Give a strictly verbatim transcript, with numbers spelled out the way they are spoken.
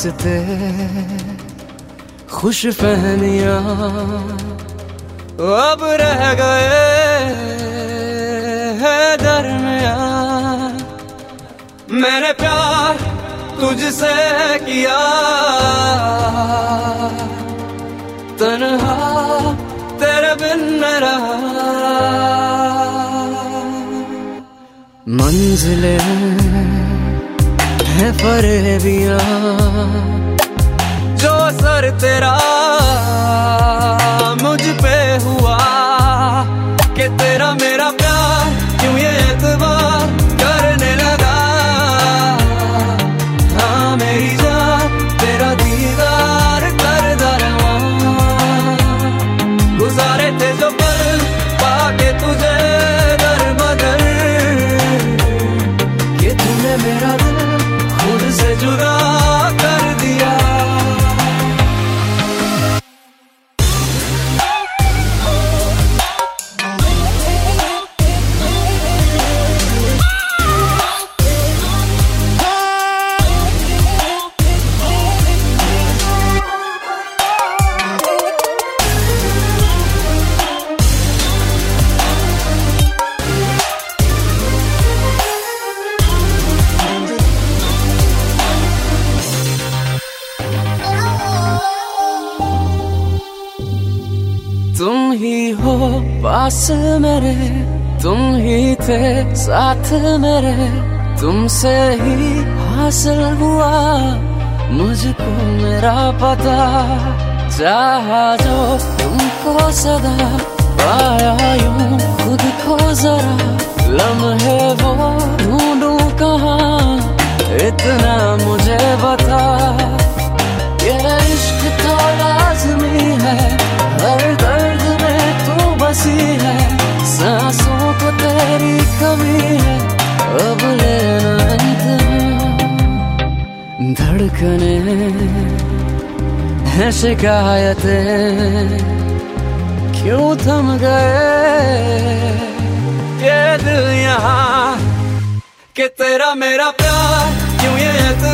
वास्ते खुश फहमियां अब रह गए है दरमियां। मैंने प्यार तुझसे किया तन्हा तेरे बिन न रहा। मंजिलें हैं फरेबियां जो असर तेरा मुझ पे हुआ कि तेरा मेरा प्यार क्यों ये एतबार करने लगा। हाँ मेरी जान तेरा दीदार कर दरवा। गुजारे थे जो पल पाके तुझे दर बदर कि तूने मेरा दिल खुद से जुदा कर दिया। तुम ही हो पास मेरे, तुम ही थे साथ मेरे, तुमसे ही हासिल हुआ मुझको मेरा पता। चाहा जो तुमको सदा पाया यूं खुद को जरा लम्हे वो ढूंढूं कहाँ इतना मुझे बता। ये इश्क तो लाज़मी है हर दर्द में तू बसी है। सांसों को तेरी कमी है अब लेना इंतहा। धड़कने हैं शिकायतें क्यों थम गए ये दिल यहाँ कि तेरा मेरा प्यार क्यों ये